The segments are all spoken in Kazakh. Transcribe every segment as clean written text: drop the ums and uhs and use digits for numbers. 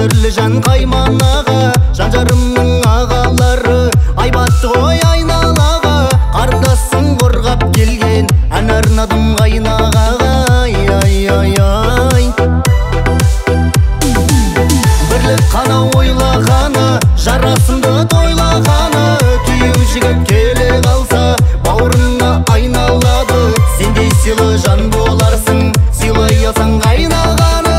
қадірлі жан қайманаға, жан жарымның ағалары, айбатты ғой айналаға, қарындасың қорғап келген, ән арнадым қайнағаға. Бірлік қана ойлағаны, жарасымды тойлағаны, күйеу жігіт келе қалса бауырыңа айналады. Сендей сыйлы жан боларсың, сыйлай алсаң қайнағаны.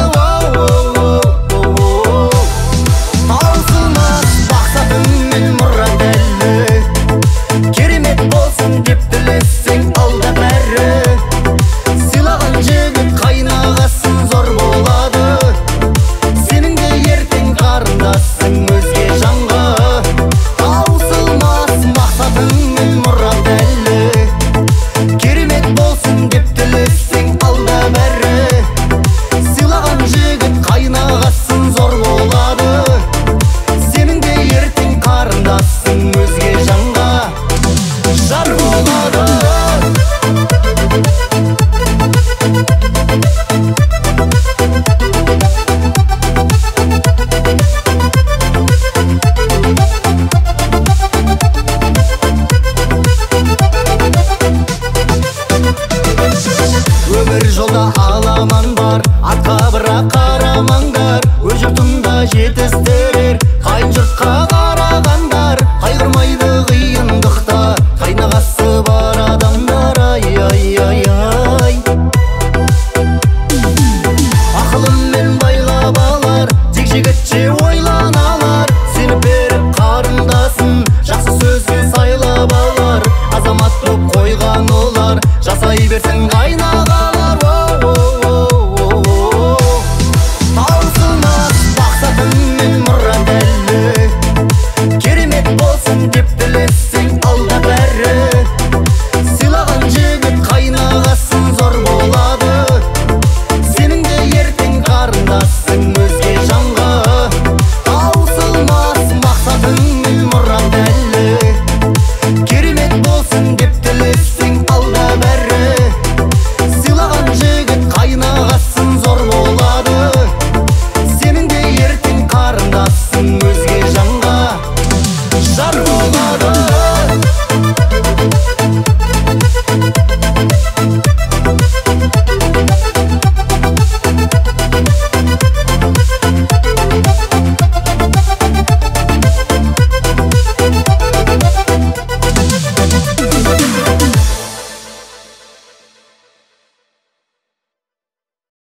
Таусылмас мақсатың мен мұрат әлі, керемет болсын деп тілесең алда бәрі. Сыйлаған жігіт қайнағасын зор болады, сенің де ертең қарындасың өзге жанға. Таусылмас мақсатың мен мұрат әлі, керемет болсын деп тілесең алда бәрі. Сыйлаған жігіт қайнағасын зор болады, сенің де ертең қарындасың өзге жанға жар болады. Өмір жолда аламан бар, артқа бірақ қарамаңдар. Өз жұртында жетістірер, қайын жұртқа қарағандар. Қайғырмайды қиындықта қайнағасы бар адамдар. Ақылыммен байлап алар, тек жігітше ойланалар. Сені беріп қарындасын, жақсы сөзге сайлап алар. Азамат боп қойған олар, жасай берсін қайнағалар. Таусылмас мақсатың мен